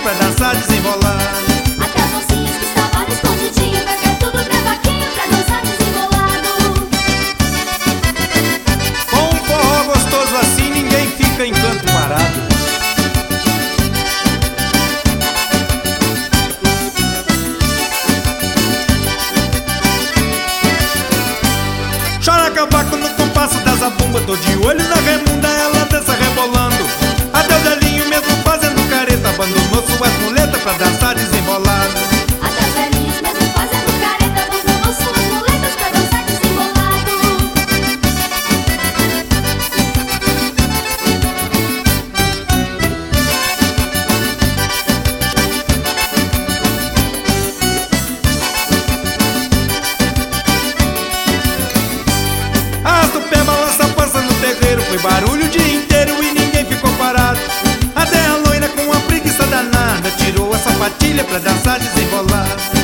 pra dançar desembolado. Até as mocinhas que estavam no escondidinho vai ver tudo gravaquinho pra dançar desembolado. Com um forró gostoso assim ninguém fica em canto parado. Chora cavaco no compasso da zabumba, tô de olho na remunda, ela dança rebolando. Até o velhinho mesmo fazendo careta abandonou suas muletas pra dançar desembolado. Até os velhinhos mesmo fazendo careta abandonou suas muletas pra dançar desembolado. Arrasta o pé, balança a pança no terreiro, foi barulho o dia inteiro e ninguém ficou parado. Até a loira com uma preguiça danada tirou a sapatilha pra dançar desembolado.